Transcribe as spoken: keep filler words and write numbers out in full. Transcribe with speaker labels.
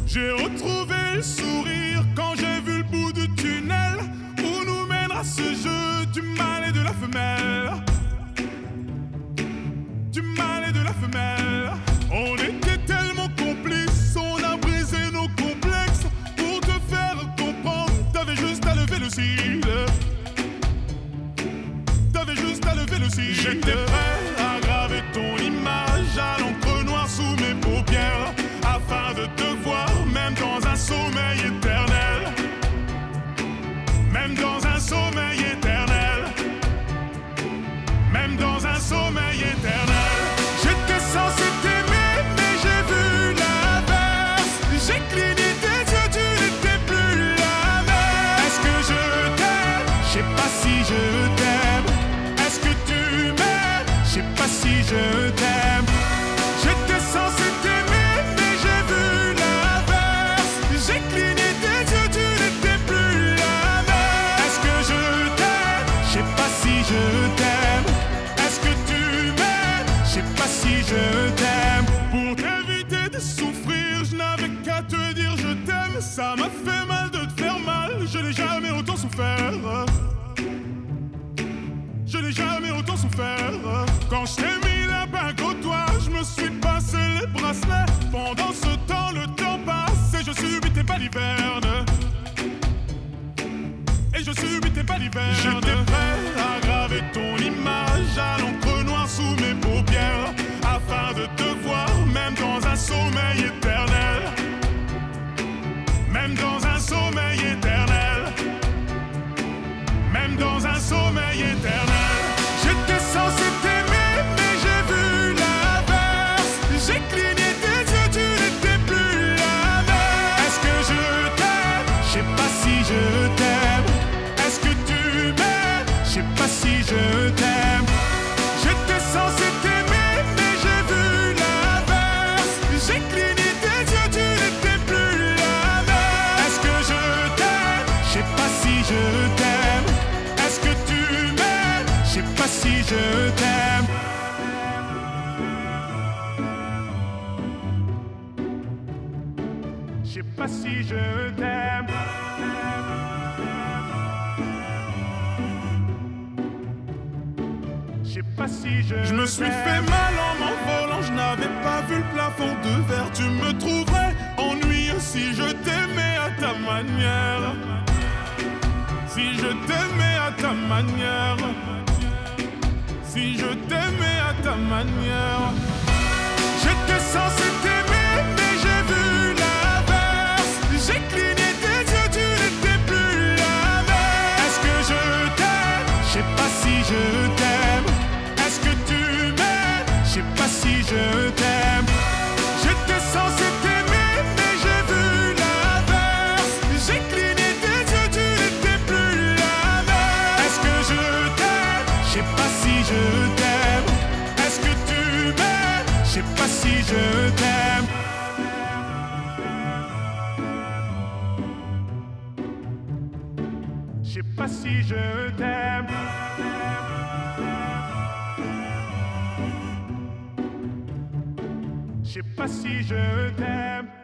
Speaker 1: J'ai retrouvé le sourire quand j'ai vu le bout du tunnel où nous mènera ce jeu du mâle et de la femelle. Du mâle et de la femelle. On était tellement complices, on a brisé nos complexes. Pour te faire comprendre, t'avais juste à lever le cil. T'avais juste à lever le cil. J'étais prêt à graver ton image à l'encre noire sous mes paupières, afin de te voir même dans un sommeil éternel. Même dans un sommeil éternel. Même dans un sommeil éternel. J'étais censé t'aimer, mais j'ai vu l'inverse. J'ai cligné tes yeux, tu n'étais plus la même. Est-ce que je t'aime? Je sais pas si je t'aime. Est-ce que tu m'aimes? Je sais pas si je t'aime. J'étais censé t'aimer, mais j'ai vu l'inverse. J'ai cligné tes yeux, tu n'étais plus la même. Est-ce que je t'aime? Je sais pas si je t'aime. Est-ce que tu m'aimes? Je sais pas si je t'aime. Pour t'éviter de souffrir, je n'avais qu'à te dire je t'aime. Ça m'a fait mal de te faire mal, je n'ai jamais autant souffert. Je n'ai jamais autant souffert. Quand je t'ai mis la bague au doigt, je me suis passé les bracelets. Pendant ce temps, le temps passe et je subis tes balivernes. Et je subis tes balivernes. J'étais prêt à graver ton image à l'encre noire sous mes paupières, afin de te voir même dans un sommeil éternel. Même dans un sommeil éternel. Même dans un sommeil éternel. J'étais censé t'aimer, mais j'ai vu l'inverse. J'ai cligné tes yeux, tu n'étais plus la même. Est-ce que je t'aime? Je sais pas si je t'aime. Est-ce que tu m'aimes? Je sais pas si je t'aime. J'étais censé t'aimer, mais j'ai vu l'inverse. J'ai cligné tes yeux, tu n'étais plus la même. Est-ce que je t'aime? Je sais pas si je t'aime. Est-ce que tu m'aimes? Je sais pas si je t'aime. Je sais pas si je t'aime. Je sais pas si je Je me suis fait mal en m'envolant, je n'avais pas vu le plafond de verre. Tu me trouverais ennuyeux si je t'aimais à ta manière. Si je t'aimais à ta manière. Si je t'aimais à ta manière. J'étais censé t'aimer, mais j'ai vu l'inverse. J'ai cligné tes yeux, tu n'étais plus la même. Est-ce que je t'aime? Je sais pas si je t'aime. Est-ce que tu m'aimes? Je sais pas si je t'aime. J'étais censé t'aimer, mais j'ai vu l'inverse. J'ai cligné tes yeux, tu n'étais plus la même. Est-ce que je t'aime? Je sais pas si je t'aime. Est-ce que tu m'aimes? Je sais pas si je t'aime. Je sais pas si je t'aime. Je sais pas si je t'aime.